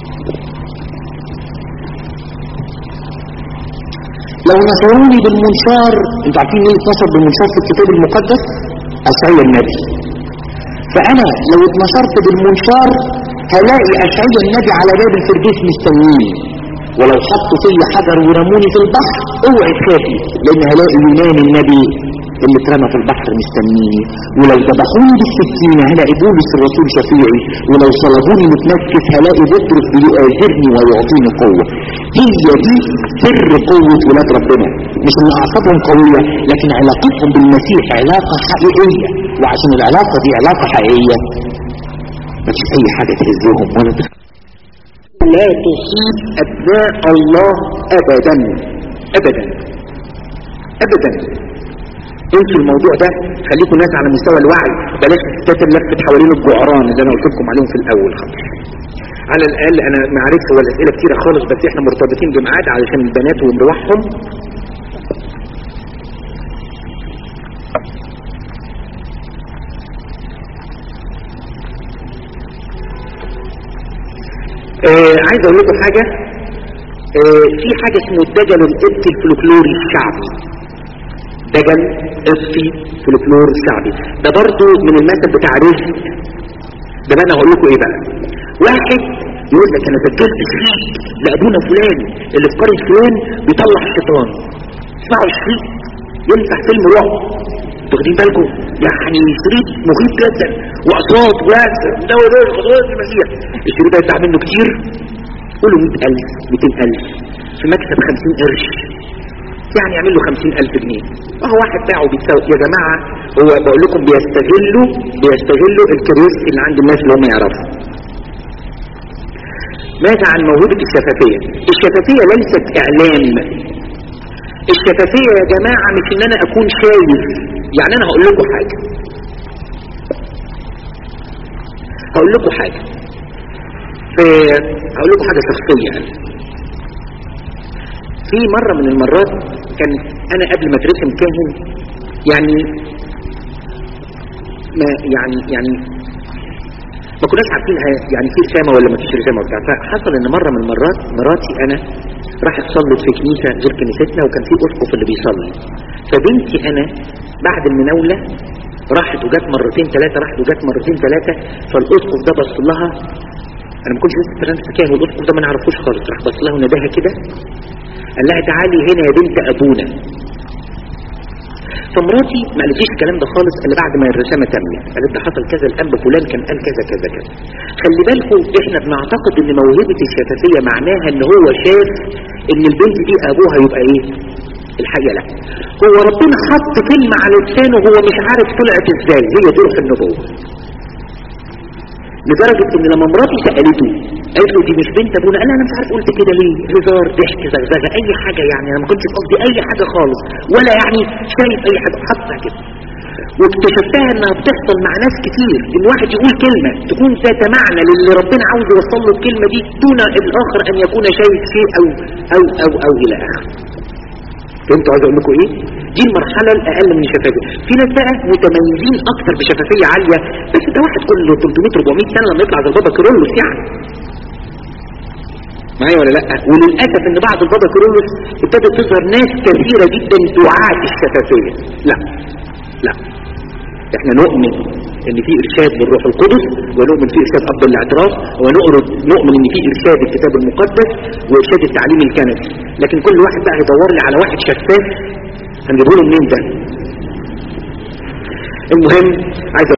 لو نشروني بالمنشار، انتوا عارفين مين اتنشر بالمنشار في الكتاب المقدس؟ اشعياء النبي. فانا لو اتنشرت بالمنشار هلاقي اشعياء النبي على باب الفردوس مستنيني، ولو حطوا فيا حجر ورموني في البحر اوعي تخافي، لان هلاقي يونان النبي اللي اترمى في البحر مستنيني، ولو ذبحوني بالسكينه هلاقي بولس الرسول شفيعي، ولو صلبوني متنكس هلاقي بطرس بيؤازرني ويعطيني قوه. هي دي سر قوه ولاد ربنا، مش ان اعصابهم قويه، لكن علاقتهم بالمسيح علاقه حقيقيه، وعشان العلاقه دي علاقه حقيقيه مفيش اي حاجه تهزهم ولا تخ... لا تصيب ابناء الله ابدا ابدا ابدا. انتوا الموضوع ده خليكم ناس على مستوى الوعي، بلاش تتم لفت حوالين الجعران اللي انا قلت لكم عليهم في الاول خالص. على الاقل انا ما عرفت هو الاسئله كتيره خالص، بس احنا مرتبطين بميعاد علشان البنات ومروحهم. آه عايز اقول لكم حاجه، آه في حاجه اسمه الدجل القبطي الفلكلوري الشعبي، دجل قبطي فلكلور شعبي، ده برضو من المثل بتاع رزق. ده بقى انا هقول لكم ايه بقى، واحد يقول لك انا سجلت شريط لابونا فلان اللي في قريه فلان بيطلع الشيطان، اسمعوا الشريط ينفع فيلم رعب، واخدين بالكم؟ يعني شريط مخيف جدا واصوات واسع ده وده خطوات المسيح. الشريط ده يدفع منه كتير، قولوا مئة ألف مئتين ألف في مكسب خمسين قرش، يعني يعمل له خمسين ألف جنيه. وهو واحد باعه بيتساوي. يا جماعة هو بقول لكم بيستغلوا بيستغلوا الكريس اللي عند الناس اللي هم يعرفوا. ماذا عن موهبة الشفافية؟ الشفافية ليست إعلام. الشفافية يا جماعة مش إن أنا أكون شايف. يعني أنا هقول لكم حاجة هقول لكم حاجة فهقول لكم حاجة شخصية. في مرة من المرات كان انا قبل ما اترسم كاهن يعني ما يعني يعني ما كناش عارفين يعني في رسامة ولا ما فيش رسامة وبتاع. فحصل ان مرة من المرات مراتي انا راحت صلت في كنيسة غير كنيستنا وكان في اسقف اللي بيصلي. فبنتي انا بعد المناولة راحت وجات مرتين ثلاثة راحت وجات مرتين ثلاثة. فالاسقف ده بص لها، انا ما كنتش لسه ترانس كاهن والاسقف ده ما نعرفوش خالص، راح بص لها ونداها كده قال لها تعالي هنا يا بنت ابونا. فمراتي ما قالتليش الكلام ده خالص الا بعد ما الرسامه تمت، قالت ده حصل كذا الانب فلان كان قال كذا كذا كذا. خلي بالكم احنا بنعتقد ان موهبه الشفافيه معناها ان هو شاف ان البنت دي ابوها يبقى ايه. الحقيقه لا، هو ربنا حط كلمه على لسانه هو مش عارف طلعت ازاي، هي دي روح النبوه. لدرجه ان لما مراتي سالته قالت له دي مش بنت ابونا، قال انا مش عارف قلت كده ليه، هزار ضحك زغزغه اي حاجه يعني، انا ما كنتش قصدي اي حاجه خالص ولا يعني شايف اي حاجه، حطها كده. واكتشفتها انها بتحصل مع ناس كتير، ان واحد يقول كلمه تكون ذات معنى للي ربنا عاوز يوصل له الكلمه دي دون الاخر ان يكون شايف شيء او او او او الى اخره. فهمتوا عايز اقول لكم ايه؟ دي المرحله الاقل من الشفافيه. في ناس بقى متميزين اكتر بشفافيه عاليه، بس ده واحد كل ثلاثمية أربعمية سنه لما يطلع زي البابا كيرلس يعني. معايا ولا لا؟ وللاسف ان بعض البابا كيرلس ابتدت تظهر ناس كثيره جدا دعاة الشفافيه. لا لا، احنا نؤمن ان في ارشاد بالروح القدس، ونؤمن في ارشاد اب الاعتراف، ونؤمن ان في ارشاد الكتاب المقدس وارشاد التعليم الكنسي. لكن كل واحد بقى يدور لي على واحد شفاف هنجيبه له منين ده؟ المهم عايز